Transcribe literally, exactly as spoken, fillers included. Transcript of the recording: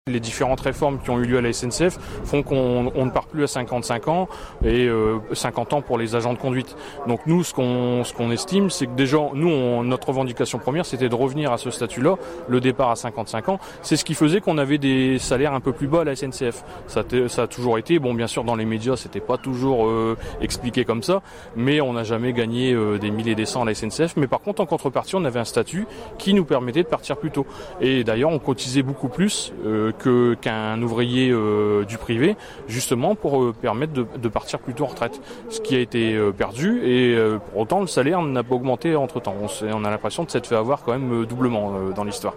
Les différentes réformes qui ont eu lieu à la S N C F font qu'on on ne part plus à cinquante-cinq ans et euh, cinquante ans pour les agents de conduite. Donc nous, ce qu'on ce qu'on estime, c'est que déjà, nous, on, notre revendication première, c'était de revenir à ce statut-là, le départ à cinquante-cinq ans. C'est ce qui faisait qu'on avait des salaires un peu plus bas à la S N C F. Ça, ça a toujours été, bon, bien sûr, dans les médias, c'était pas toujours euh, expliqué comme ça, mais on n'a jamais gagné euh, des milliers et des cents à la S N C F. Mais par contre, en contrepartie, on avait un statut qui nous permettait de partir plus tôt. Et d'ailleurs, on cotisait beaucoup plus euh, que qu'un ouvrier euh, du privé, justement pour euh, permettre de, de partir plus tôt en retraite, ce qui a été euh, perdu, et euh, pour autant le salaire n'a pas augmenté entre temps. On, on a l'impression de s'être fait avoir quand même euh, doublement euh, dans l'histoire.